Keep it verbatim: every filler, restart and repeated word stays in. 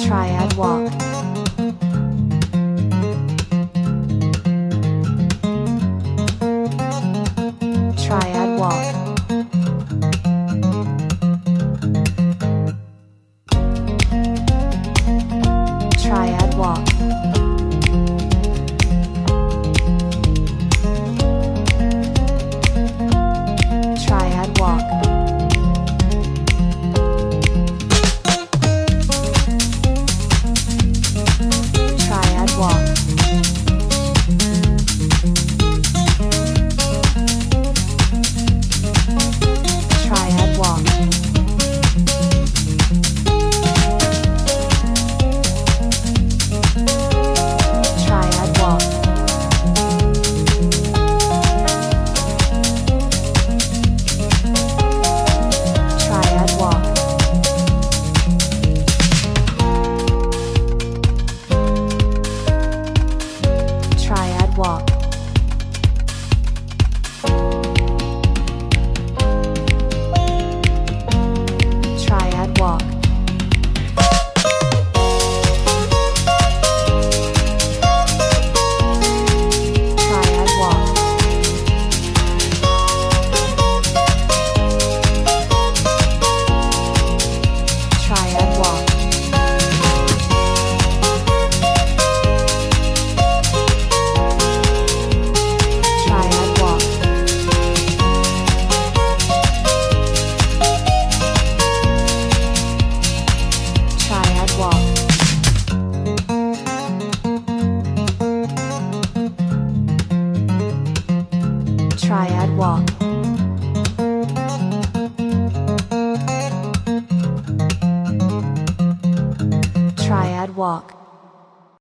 Triad walk. Triad walk. Triad walk. Triad walk. Triad walk. Triad walk. Triad walk. Triad walk. Triad walk. Triad walk. Triad walk. Triad walk. Triad walk. Triad walk. Triad walk. Triad walk.